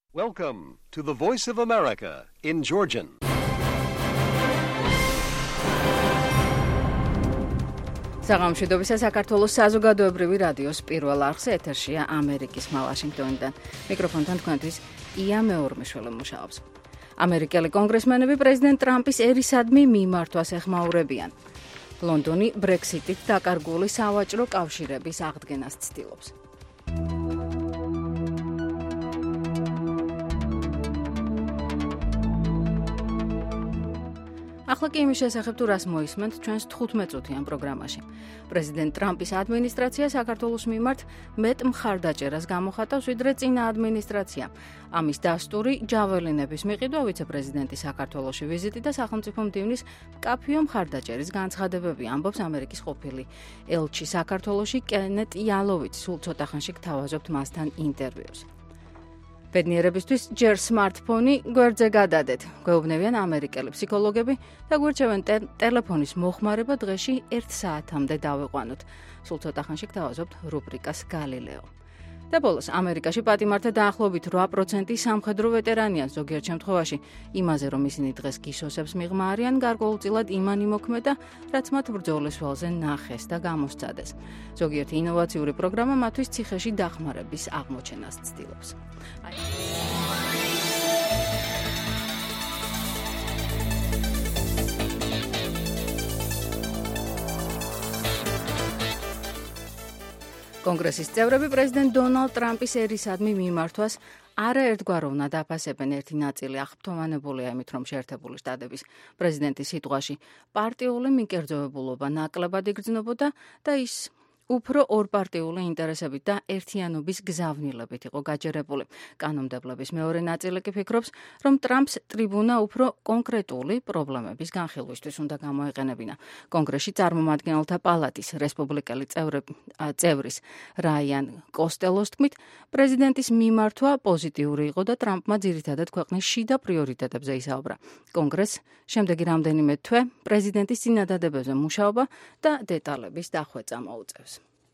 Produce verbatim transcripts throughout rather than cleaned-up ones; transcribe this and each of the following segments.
Welcome to the Voice of America in Georgian. საღამოშვიდობისა საქართველოს საზოგადოებრივი რადიოს პირველ არხზე ეთერშია ამერიკის ხმა ვაშინგტონიდან. მიკროფონთან თქვენთვის ია მეორმიშვილი მუშაობს. ამერიკელი კონგრესმენები პრეზიდენტ ტრამპის ერისადმი მიმართვას ეხმაურებიან. ლონდონი ბრექსიტით დაკარგული სავაჭრო კავშირების აღდგენას ცდილობს. ახლა კი იმის შესახებ თუ რას მოისმენთ ჩვენს თხუთმეტ წუთიან პროგრამაში. პრეზიდენტ ტრამპის ადმინისტრაცია საქართველოს მიმართ მეტ მხარდაჭერას გამოხატავს, ვიდრე წინა ადმინისტრაცია. ამის დასტური ჯაველინების მიყიდვა ვიცე-პრეზიდენტის საქართველოში ვიზიტი და სახელმწიფო მდივნის მკაფიო მხარდაჭერის განცხადებები, ამბობს ამერიკის ყოფილი ელჩი საქართველოში კენეტ იალოვიცი. სულ ცოტა ხანში გთავაზობთ მასთან ინტერვიუს. ბედნიერებისთვის ჯერ სმარტფონი გვერდზე გადადეთ. გვეუბნებიან ამერიკელი ფსიქოლოგები და გვერდჩევენ ტელეფონის მოხმარება დღეში ერთ საათამდე დავიყვანოთ. სულ ცოტა ხანში გთავაზობთ რუბრიკას გალილეო. და ბოლოს ამერიკაში პატიმართა დაახლოებით რვა პროცენტი სამხედრო ვეტერანია, ზოგიერთ შემთხვევაში იმაზე, რომ ისინი დღეს გისოსებს მიღმა არიან, გარკვეულწილად იმან იმოქმედა, რაც მათ ბრძოლის ველზე ნახეს და გამოსცადეს. ზოგიერთი ინოვაციური პროგრამა მათთვის ციხეში დახმარების აღმოჩენას ცდილობს. კონგრესის წევრები პრეზიდენტ დონალდ ტრამპის ერისადმი მიმართვას არაერთგვაროვნად აფასებენ. ერთი ნაწილი აღფრთოვანებულია იმით, რომ შეერთებული შტატების პრეზიდენტის სიტყვაში პარტიული მიკერძოებულობა ნაკლებად იგრძნობოდა და ის უფრო ორპარტიული ინტერესებით და ერთიანობის გზავნილებით იყო გაჯერებული. კანონმდებლების მეორე ნაწილი კი ფიქრობს, რომ ტრამპს ტრიბუნა უფრო კონკრეტული პრობლემების განხილვისთვის უნდა გამოეყენებინა. კონგრესში წარმომადგენელთა პალატის რესპუბლიკელი წევრის რაიან კოსტელოს თქმით, პრეზიდენტის მიმართვა პოზიტიური იყო და ტრამპმა ძირითადად ქვეყნის შიდა პრიორიტეტებზე ისაუბრა. კონგრესს შემდეგი რამდენიმე თვე პრეზიდენტის წინადადებებზე მუშაობა და დეტალების დახვეწა მოუწევს.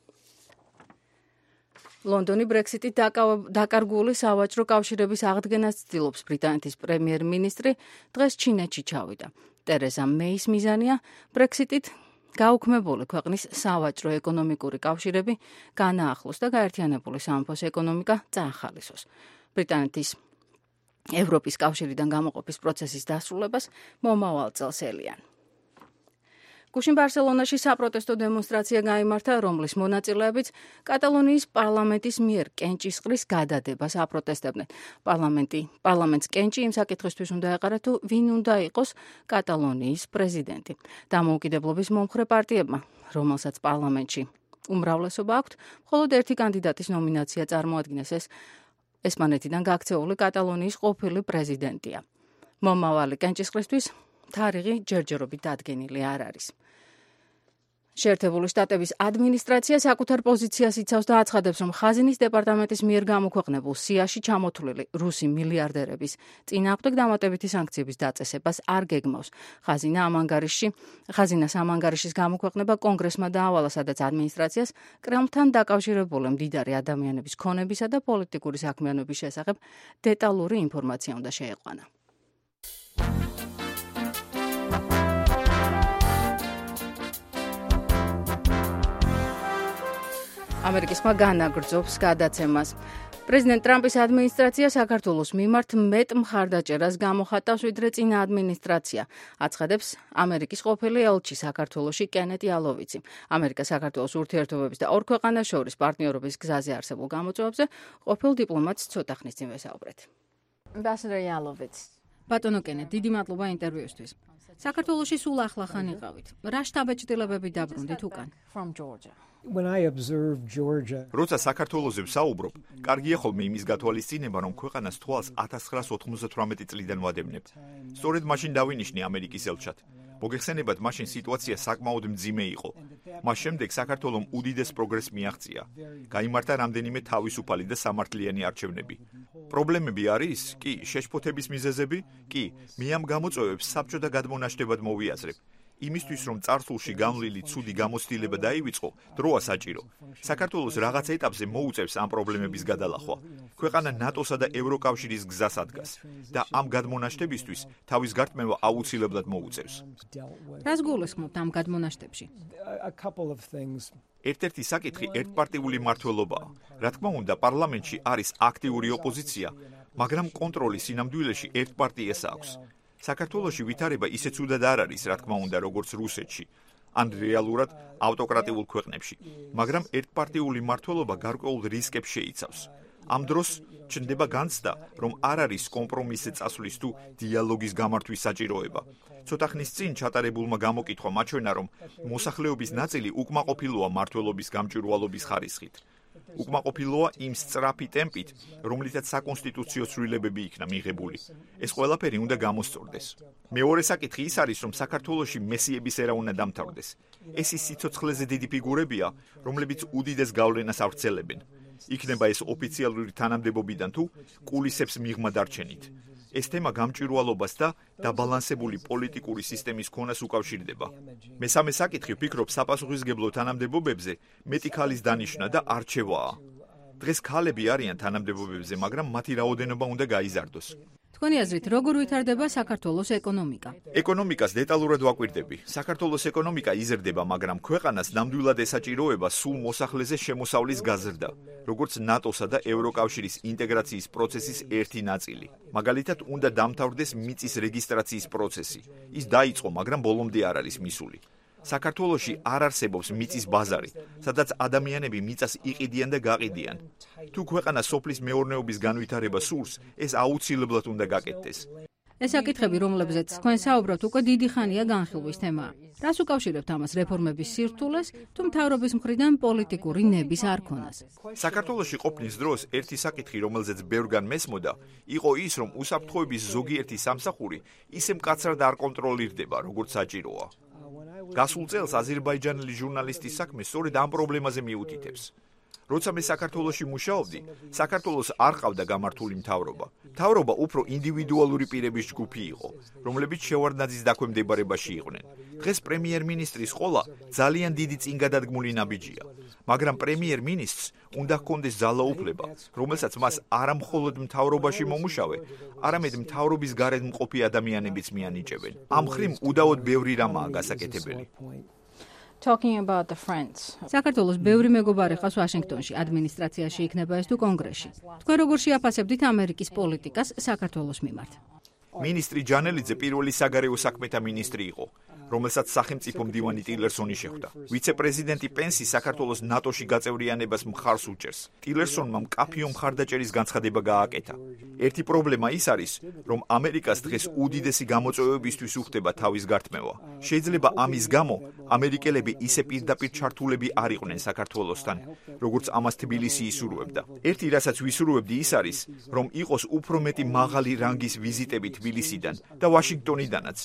ლონდონი ბრექსიტით დაკარგული სავაჭრო კავშირების აღდგენას ცდილობს. ბრიტანეთის პრემიერ-მინისტრი დღეს ჩინეთში ჩავიდა. ტერეზა მეის მიზანია ბრექსიტით გაუქმებული ქვეყნის სავაჭრო ეკონომიკური კავშირები განაახლოს და გაერთიანებული სამეფოს ეკონომიკა წაახალისოს. ბრიტანეთის ევროპის კავშირიდან გამოყოფის პროცესის დასრულებას მომავალ წელს ელიან. გუშინ ბარსელონაში საპროტესტო დემონსტრაცია გაიმართა, რომლის მონაწილეებიც კატალონიის პარლამენტის მიერ კენჭისყრის გადადებას აპროტესტებდნენ. პარლამენტი პარლამენტს კენჭი იმ საკითხისთვის უნდა ეყარა, თუ ვინ უნდა იყოს კატალონიის პრეზიდენტი. დამოუკიდებლობის მომხრე პარტიებმა, რომელსაც პარლამენტში უმრავლესობა აქვთ, მხოლოდ ერთი კანდიდატის ნომინაცია წარმოადგინეს. ეს ესპანეთიდან გაქცეული კატალონიის ყოფილი პრეზიდენტია. მომავალი კენჭისყრისთვის თარიღი ჯერჯერობით დადგენილი არ არის. შეერთებული შტატების ადმინისტრაცია საკუთარ პოზიციას იცავს და აცხადებს, რომ ხაზინის დეპარტამენტის მიერ გამოქვეყნებულ სიაში ჩამოთვლილი რუსი მილიარდერების წინააღმდეგ დამატებითი სანქციების დაწესებას არ გეგმავს. ხაზინა ამ ანგარიშში, ხაზინას ამ ანგარიშის გამოქვეყნება კონგრესმა დაავალა, სადაც ადმინისტრაციას კრემლთან დაკავშირებული მდიდარი ადამიანების ქონებისა და პოლიტიკური საქმიანობის შესახებ დეტალური ინფორმაცია უნდა შეეყვანა. ამერიკის ხმა განაგრძობს გადაცემას. პრეზიდენტ ტრამპის ადმინისტრაცია საქართველოს მიმართ მეტ მხარდაჭერას გამოხატავს, ვიდრე წინა ადმინისტრაცია, აცხადებს ამერიკის ყოფილი ელჩი საქართველოში კენეტ იალოვიცი. ამერიკა-საქართველოს ურთიერთობების და ორ ქვეყანას შორის პარტნიორობის გზაზე არსებულ გამოწვევებზე ყოფილ დიპლომატს ცოტა ხნის წინ ვესაუბრეთ. Ambassador Yalovits. ბატონო კენეტ, დიდი მადლობა ინტერვიუსთვის. საქართველოში სულ ახლახან იყავით. რა შთაბეჭდილებები დაბრუნდით უკან? როცა საქართველოზე ვსაუბრობ, კარგია ხოლმე იმის გათვალისწინება, რომ ქვეყანას თვალს ათას ცხრაასა ოცდაოთხ წლიდან ვადევნებ. სწორედ მაშინ დავინიშნე ამერიკის ელჩად. მოგეხსენებათ, მაშინ სიტუაცია საკმაოდ მძიმე იყო. მას შემდეგ საქართველომ უდიდეს პროგრესს მიაღწია. გაიმართა რამდენიმე თავისუფალი და სამართლიანი არჩევნები. პრობლემები არის? კი, შეშფოთების მიზეზები? კი, მე ამ გამოწვევებს საბჭოთა გადმონაშთებად მოვიაზრებ. იმისთვის რომ წარსულში განვლილი ცუდი გამოცდილება დაივიწყო, დროა საჭირო. საქართველოს რაღაც ეტაპზე მოუწევს ამ პრობლემების გადალახვა. ქვეყანა ნატოსა და ევროკავშირის გზას ადგას და ამ გადმონაშთებისთვის თავის გართმევა აუცილებლად მოუწევს. რას გულისხმობთ ამ გადმონაშთებში? ერთ-ერთი საკითხი ერთპარტიული მმართველობაა. რა თქმა უნდა, პარლამენტში არის აქტიური ოპოზიცია, მაგრამ კონტროლი სინამდვილეში ერთ პარტიას აქვს. საქართველოში ვითარება ისე ცუდად არ არის, რა თქმა უნდა, როგორც რუსეთში, ან რეალურად ავტოკრატიულ ქვეყნებში, მაგრამ ერთპარტიული მმართველობა გარკვეულ რისკებს შეიცავს. ამ დროს ჩნდება განცდა, რომ არ არის კომპრომისზე წასვლის თუ დიალოგის გამართვის საჭიროება. ცოტა ხნის წინ ჩატარებულმა გამოკითხვა მაჩვენა, რომ მოსახლეობის ნაწილი უკმაყოფილოა მმართველობის გამჭვირვალობის ხარისხით. უკმაყოფილოა იმ სწრაფი ტემპით, რომლითაც საკონსტიტუციო ცვლილებები იქნა მიღებული. ეს ყველაფერი უნდა გამოსწორდეს. მეორე საკითხი ის არის, რომ საქართველოში მესიების ერა უნდა დამთავრდეს. ეს ის სიცოცხლეზე დიდი ფიგურებია, რომლებიც უდიდეს გავლენას ავრცელებენ. იქნება ეს ოფიციალური თანამდებობიდან თუ კულისებს მიღმა დარჩენით. ეს თემა გამჭვირვალობას და დაბალანსებული პოლიტიკური სისტემის ქონას უკავშირდება. მესამე საკითხი ვფიქრობ საპასუხისმგებლო თანამდებობებზე მეტი ქალის დანიშვნა და არჩევაა. დღეს ქალები არიან თანამდებობებზე, მაგრამ მათი რაოდენობა უნდა გაიზარდოს. თქვენი აზრით, როგორ ვითარდება საქართველოს ეკონომიკა? ეკონომიკას დეტალურად ვაკვირდები. საქართველოს ეკონომიკა იზრდება, მაგრამ ქვეყანას ნამდვილად ესაჭიროება სულ მოსახლეზე შემოსავლის გაზრდა, როგორც ნატოსა და ევროკავშირის ინტეგრაციის პროცესის ერთი ნაწილი. მაგალითად, უნდა დამთავრდეს მიწის რეგისტრაციის პროცესი. ის დაიწყო, მაგრამ ბოლომდე არ არის მისული. საქართველოში არ არსებობს მიწის ბაზარი, სადაც ადამიანები მიწას იყიდიან და გაყიდიან. თუ ქვეყანა სოფლის მეურნეობის განვითარება სურს, ეს აუცილებლად უნდა გაკეთდეს. ეს საკითხები, რომლებზეც თქვენ საუბრობთ, უკვე დიდი ხანია განხილვის თემაა. რას უკავშირებთ ამას რეფორმების სირთულეს, თუ მთავრობის მხრიდან პოლიტიკური ნების არ ქონას? საქართველოში ყოფნის დროს ერთი საკითხი, რომელზეც ბევრგან მესმოდა, იყო ის, რომ უსაფრთხოების ზოგიერთი სამსახური ისე მკაცრად არ კონტროლირდება, როგორც საჭიროა. გასულ წელს აზერბაიჯანელი ჟურნალისტის საქმე სწორედ ამ პრობლემაზე მიუთითებს. როცა მე საქართველოში მუშაობდი, საქართველოს არ ყავდა გამართული მთავრობა. მთავრობა უფრო ინდივიდუალური პირების ჯგუფი იყო, რომლებიც შევარდნაძის დაქვემდებარებაში იყვნენ. დღეს პრემიერ-მინისტრის ყოლა ძალიან დიდი წინგადადგმული ნაბიჯია, მაგრამ პრემიერ-მინისტრს უნდა ჰქონდეს ძალაუფლება, რომელსაც მას არა მხოლოდ მთავრობაში მომუშავე, არამედ მთავრობის გარეთ მყოფი ადამიანებიც მიანიჭებენ. ამ მხრივ უდაოდ ბევრი რამაა გასაკეთებელი. Talking about the friends. საქართველოს ბევრი მეგობარი ყავს ვაშინგტონში, ადმინისტრაციაში იქნება ეს თუ კონგრესში. თქვენ როგორ შეაფასებდით ამერიკის პოლიტიკას საქართველოს მიმართ? მინისტრი ჯანელიძე პირველი საგარეო საქმეთა მინისტრი იყო, რომელსაც სახელმწიფო მდივანი ტილერსონი შეხვდა. ვიცე-პრეზიდენტი პენსი საქართველოს ნატოში გაწევრიანებას მხარს უჭერს. ტილერსონმა მკაფიო მხარდაჭერის განცხადება გააკეთა. ერთი პრობლემა ის არის, რომ ამერიკას დღეს უდიდესი გამოწვევებისთვის უხდება თავის გართმევა. შეიძლება ამის გამო ამერიკელები ისე პირდაპირ ჩართულები არ იყვნენ საქართველოსთან, როგორც ამას თბილისი ისურვებდა. ერთი, რასაც ვისურვებდი, ის არის, რომ იყოს უფრო მეტი მაღალი რანგის ვიზიტები თბილისიდან და ვაშინგტონიდანაც.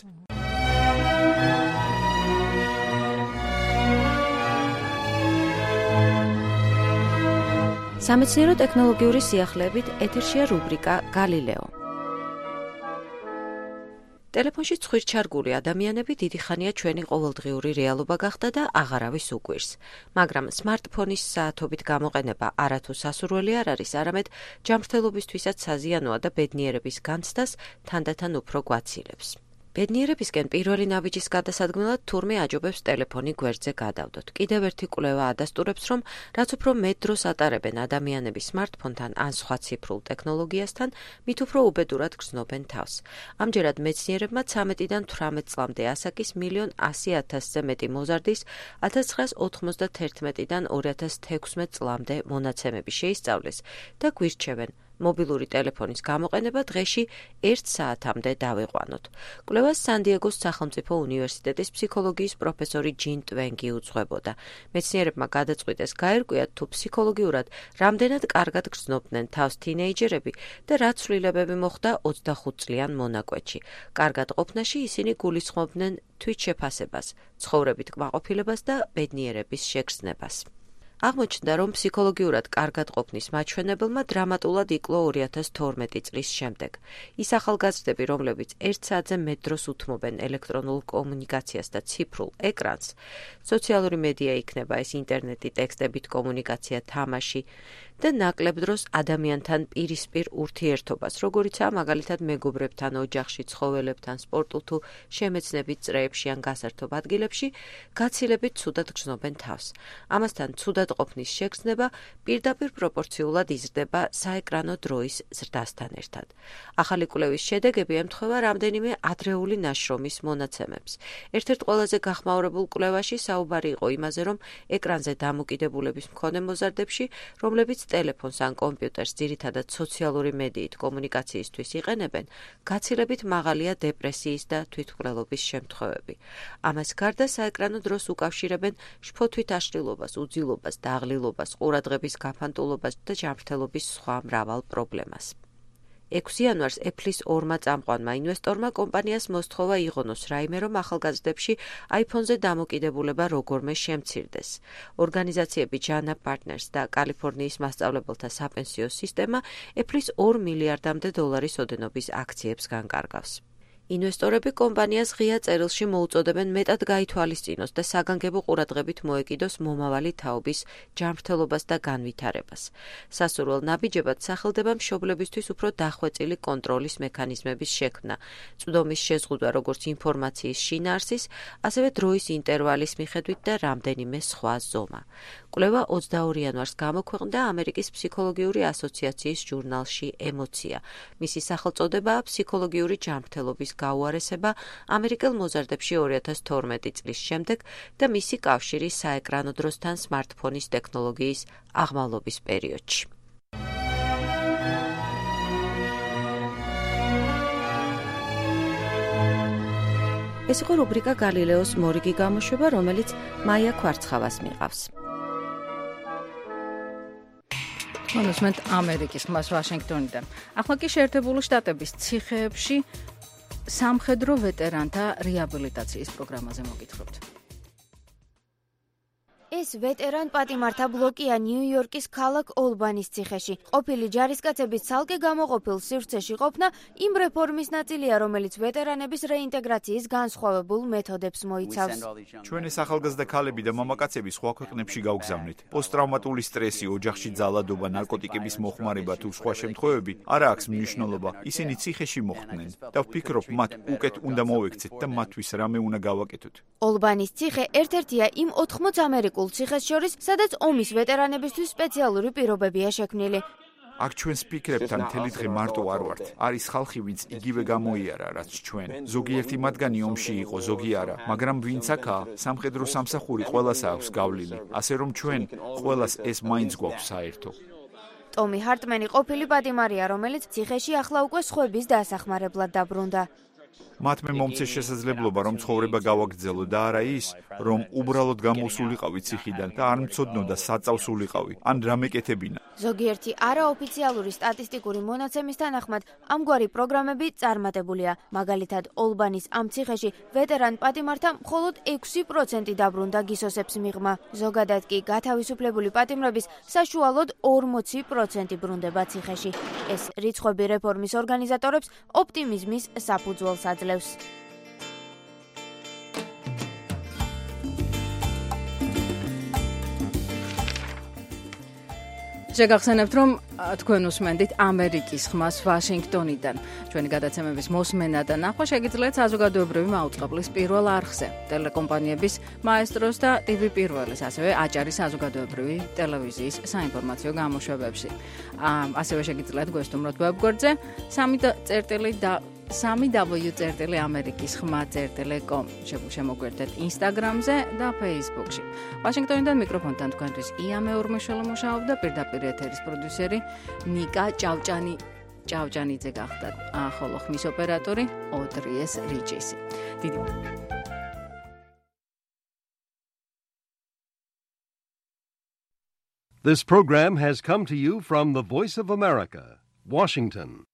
სამეცნიერო ტექნოლოგიური სიახლეებით ეთერშია რუბრიკა გალილეო. ტელეფონში ცხვირჩარგული ადამიანები დიდი ხანია ჩვენი ყოველდღიური რეალობა გახდა და აღარავის უკვირს. მაგრამ სმარტფონის საათობით გამოყენება არათუ სასურველი არ არის, არამედ ჯანმრთელობისთვისაც საზიანოა და ბედნიერების განცდას თანდათან უფრო გვაცილებს. ბედნიერებისკენ პირველი ნაბიჯის გადასადგმელად თურმე აჯობებს ტელეფონი გვერდზე გადავდოთ. კიდევ ერთი კვლევა ადასტურებს, რომ რაც უფრო მეტ დროს ატარებენ ადამიანები სმარტფონთან ან სხვა ციფრულ ტექნოლოგიასთან, მით უფრო უბედურად გრძნობენ თავს. ამჯერად მეცნიერებმა ცამეტიდან თვრამეტ წლამდე ასაკის მილიონ ასი ათასზე მეტი მოზარდის ათას ცხრაას ოთხმოცდათერთმეტიდან ორი ათას თექვსმეტ წლამდე მონაცემები შეისწავლეს და გვირჩევენ. მობილური ტელეფონის გამოყენება დღეში ერთ საათამდე დავიყვანოთ. კვლევას სან-დიეგოს სახელმწიფო უნივერსიტეტის ფსიქოლოგიის პროფესორი ჯინ ტვენგი უძღვებოდა. მეცნიერებმა გადაწყვიტეს გაერკვიათ, თუ ფსიქოლოგიურად რამდენად კარგად გრძნობდნენ თავს თინეიჯერები და რა ცვლილებები მოხდა ოცდახუთ წლიან მონაკვეთში. კარგად ყოფნაში ისინი გულისხმობდნენ თვითშეფასებას, ცხოვრებით კმაყოფილებას და ბედნიერების შეგრძნებას. აღმოჩნდა, რომ ფსიქოლოგიურად კარგად ყოფნის მაჩვენებელმა დრამატულად იკლო ორი ათას თორმეტი წლის შემდეგ. ის ახალგაზრდები, რომლებიც ერთ საათზე მეტ დროს უთმობენ ელექტრონულ კომუნიკაციას და ციფრულ ეკრანს, სოციალური მედია იქნება ეს ინტერნეტი, ტექსტებით კომუნიკაცია, თამაში და ნაკლებ დროს ადამიანთან პირისპირ ურთიერთობას, როგორიცაა მაგალითად მეგობრებთან, ოჯახში, ცხოველებთან, სპორტულ თუ შემეცნებით წრეებში ან გასართობ ადგილებში, გაცილებით ცუდად გრძნობენ თავს. ამასთან ცუდად ყოფნის შეგრძნება პირდაპირ პროპორციულად იზრდება საეკრანო დროის ზრდასთან ერთად. ახალი კვლევის შედეგები ემთხვევა რამდენიმე ადრეული ნაშრომის მონაცემებს. ერთ-ერთ ყველაზე გახმაურებულ კვლევაში საუბარი იყო იმაზე, რომ ეკრანზე დამოკიდებულების მქონე მოზარდებში, რომლებიც ტელეფონს ან კომპიუტერს ძირითადად სოციალური მედიით კომუნიკაციისთვის იყენებენ, გაცილებით მაღალია დეპრესიის და თვითმკვლელობის შემთხვევები. ამას გარდა საეკრანო დროს უკავშირებენ შფოთვით აშლილობას, უძილობას, დაღლილობას, ყურადღების გაფანტულობას და ჯანმრთელობის სხვა მრავალ პრობლემას. ექვსი იანვარს Apple-ის ორმა წამყვანმა ინვესტორმა კომპანიას მოსთხოვა იღონოს რაიმე, რომ ახალგაზრდებში iPhone-ზე დამოკიდებულება როგორმე შემცირდეს. ორგანიზაციები Jana Partners და კალიფორნიის მასწავლებელთა საპენსიო სისტემა Apple-ის ორ მილიარდამდე დოლარის ოდენობის აქციებს განკარგავს. ინვესტორები კომპანიას ღია წერილში მოუწოდებენ მეტად გაითვალისწინოს და საგანგებო ყურადღებით მოეკიდოს მომავალი თაობის ჯანმრთელობას და განვითარებას. სასურველ ნაბიჯებად სახელდება მშობლებისთვის უფრო დახვეწილი კონტროლის მექანიზმების შექმნა, წვდომის შეზღუდვა როგორც ინფორმაციის შინაარსის, ასევე დროის ინტერვალის მიხედვით და რამდენიმე სხვა ზომა. კვლევა ოცდაორი იანვარს გამოქვეყნდა ამერიკის ფსიქოლოგიური ასოციაციის ჟურნალში ემოცია. მისი სახელწოდებაა ფსიქოლოგიური ჯანმრთელობის გაუარესება ამერიკელ მოზარდებში ორი ათას თორმეტი წლის შემდეგ და მისი კავშირი საეკრანო დროსთან სმარტფონის ტექნოლოგიის აღმავლობის პერიოდში. ეს იყო რუბრიკა გალილეოს მორიგი გამოშვება, რომელიც მაია ქვარცხავას მიყავს. მონუსმენტ ამერიკის ხმას ვაშინგტონიდან. ახლა კი შეერთებული შტატების ციხეებში სამხედრო ვეტერანთა რეაბილიტაციის პროგრამაზე მოგითხრობთ. ეს ვეტერან პატიმართა ბლოკია ნიუ-იორკის ქალაქ ოლბანის ციხეში. ყოფილი ჯარისკაცების ცალკე გამოყოფილ სივრცეში ყოფნა იმ რეფორმის ნაწილია, რომელიც ვეტერანების რეინტეგრაციის განსხვავებულ მეთოდებს მოიცავს. ჩვენ ეს ახალგაზრდა ქალები და მამაკაცები სხვა ქვეყნებში გავგზავნით. პოსტტრავმატული სტრესი, ოჯახში ძალადობა, ნარკოტიკების მოხმარება თუ სხვა შემთხვევები არ აქვს მნიშვნელობა. ისინი ციხეში მოხვდნენ და ვფიქრობ, მათ უკეთ უნდა მოვექცეთ და მათთვის რამე უნდა გავაკეთოთ. ოლბანის ციხე ერთ-ერთია იმ ოთხმოც ამერიკულ ციხეს შორის, სადაც ომის ვეტერანებისთვის სპეციალური პირობებია შექმნილი. აქ ჩვენს ფიქრებთან მთელი დღე მარტო არ ვართ. არის ხალხი, ვინც იგივე გამოიარა, რაც ჩვენ. ზოგიერთი მათგანი ომში იყო, ზოგი არა, მაგრამ ვინც აქაა, სამხედრო სამსახური ყველას აქვს გავლილი, ასე რომ ჩვენ ყველას ეს მაინც გვაქვს საერთო. ტომი ჰარტმენი ყოფილი პატიმარია, რომელიც ციხეში ახლა უკვე სხვების დასახმარებლად დაბრუნდა. მათ მე მომცეს შესაძლებლობა, რომ ცხოვრება გავაგრძელო და არა ის, რომ უბრალოდ გამოსულიყავი ციხიდან და არ მცოდნოდა საწავსულიყავი, ან რამე კეთებინა. ზოგიერთი არაოფიციალური სტატისტიკური მონაცემის თანახმად ამგვარი პროგრამები წარმატებულია. მაგალითად, ოლბანის ამ ციხეში ვეტერან პატიმართა მხოლოდ ექვსი პროცენტი დაბრუნდა გისოსებს მიღმა. ზოგადად კი გათავისუფლებული პატიმრების საშუალოდ ორმოცი პროცენტი ბრუნდება ციხეში. ეს რიცხვები რეფორმის ორგანიზატორებს ოპტიმიზმის საფუძველს აძლევს. შეგახსენებთ, რომ თქვენ უსმენდით ამერიკის ხმას ვაშინგტონიდან. ჩვენი გადაცემების მოსმენა და ნახვა შეგიძლიათ საზოგადოებრივი მაუწყებლის პირველ არხზე, ტელეკომპანიების მაესტროს და ტივი პირველის, ასევე აჭარის საზოგადოებრივი ტელევიზიის საინფორმაციო გამოშვებებში. ასევე შეგიძლიათ გვესტუმროთ ვებგვერდზე სამი წერტილი და სამი დაბლიუ წერტილი ამერიკის ხმა წერტილი კომ. შემოგვერთეთ ინსტაგრამზე და ფეისბუქში. ვაშინგტონიდან მიკროფონთან თქვენთვის ია მეურმეშველო მუშაობდა, პირდაპირ ეთერის პროდიუსერი ნიკა ჭავჭანი ჭავჭანიძე გახდა, ხოლო ხმის ოპერატორი ოდრიეს რიჯისი. დიდი This program has come to you from the Voice of America, Washington.